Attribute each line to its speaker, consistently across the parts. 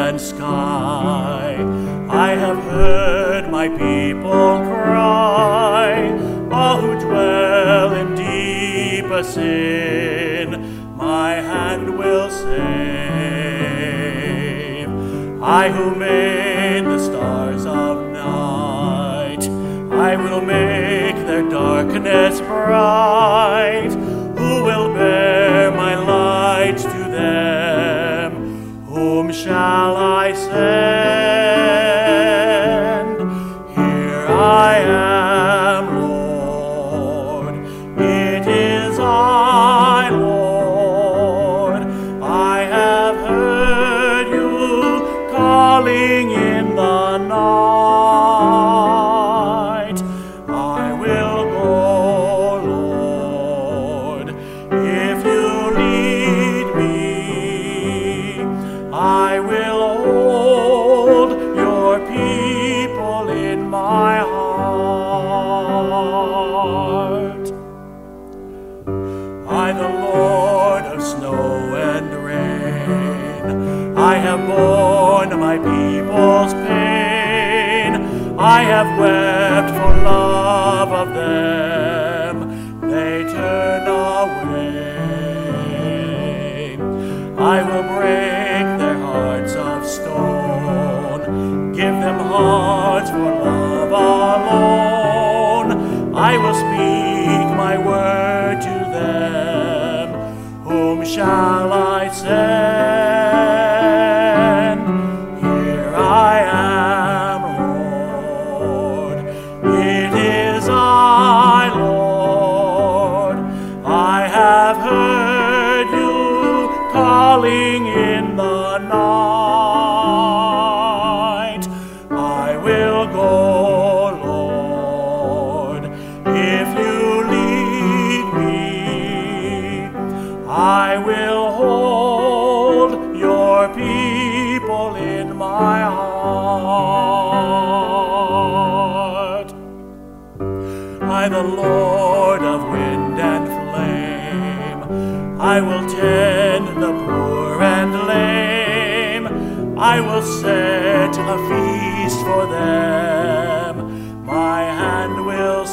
Speaker 1: and sky. I have heard my people cry, all who dwell in deepest sin, my hand will save. I who made the stars of night, I will make their darkness bright. Who will bear my light to them? Whom shall I send? Here I am, Lord. It is I, Lord. I have heard you calling in the night. I will go, Lord, if you lead me. I will hold your people in my heart. I, the Lord of snow and rain, I have borne my people's pain. I have wept for love of them, they turn away. I will break their hearts of stone, give them hearts for love alone. I will speak my word to them. Whom shall I send? Here I am, Lord. It is I, Lord. I have heard you calling in the night. I will go, Lord, if you lead me. I will hold your people in my heart. I, the Lord of wind and flame, I will tend the poor and lame. I will set a feast for them, my hand will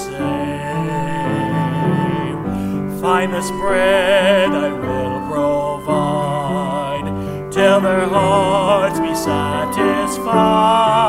Speaker 1: save. Finest bread I will provide, till their hearts be satisfied.